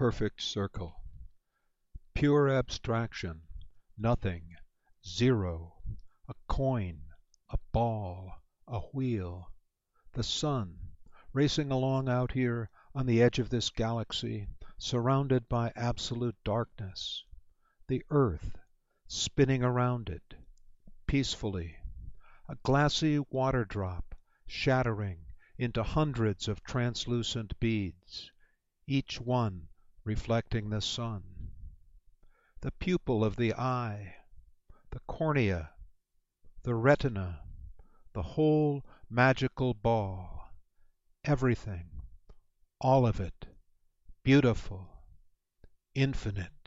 perfect circle. Pure abstraction, nothing, zero, a coin, a ball, a wheel, the sun, racing along out here on the edge of this galaxy, surrounded by absolute darkness, the earth spinning around it, peacefully, a glassy water drop shattering into hundreds of translucent beads, each one reflecting the sun. The pupil of the eye, the cornea, the retina, the whole magical ball, everything, all of it, beautiful, infinite.